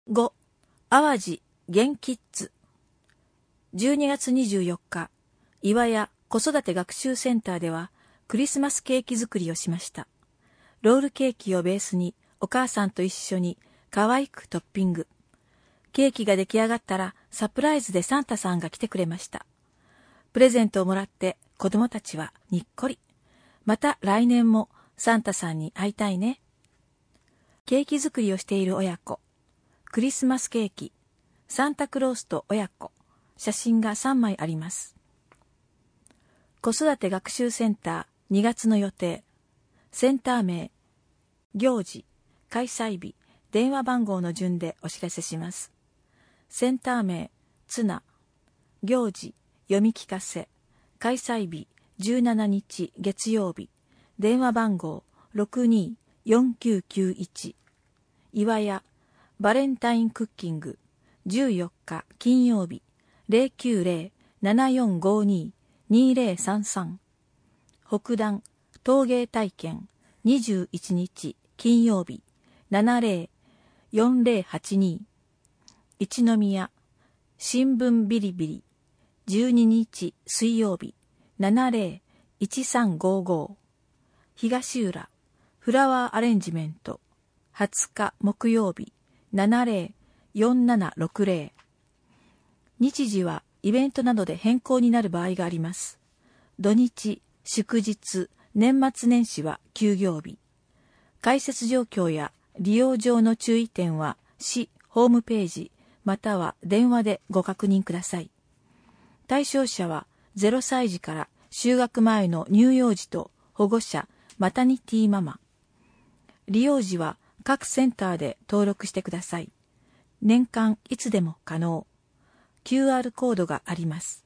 5. 淡路元キッズ。12月24日、岩屋子育て学習センターではクリスマスケーキ作りをしました。ロールケーキをベースにお母さんと一緒に可愛くトッピング。ケーキが出来上がったらサプライズでサンタさんが来てくれました。プレゼントをもらって子供たちはにっこり。また来年もサンタさんに会いたいね。ケーキ作りをしている親子。クリスマスケーキ、サンタクロースと親子、写真が3枚あります。子育て学習センター2月の予定。センター名、行事、開催日、電話番号の順でお知らせします。センター名、ツナ、行事、読み聞かせ、開催日、17日月曜日、電話番号 624991、岩屋、バレンタインクッキング、14日金曜日、090-7452-2033。北段、陶芸体験、21日金曜日、70-4082。一宮、新聞ビリビリ、12日水曜日、70-1355。東浦、フラワーアレンジメント、20日木曜日、70-4760。日時はイベントなどで変更になる場合があります。土日、祝日、年末年始は休業日。開設状況や利用上の注意点は市ホームページまたは電話でご確認ください。対象者は0歳児から就学前の乳幼児と保護者、マタニティママ。利用時は各センターで登録してください。年間いつでも可能。QR コードがあります。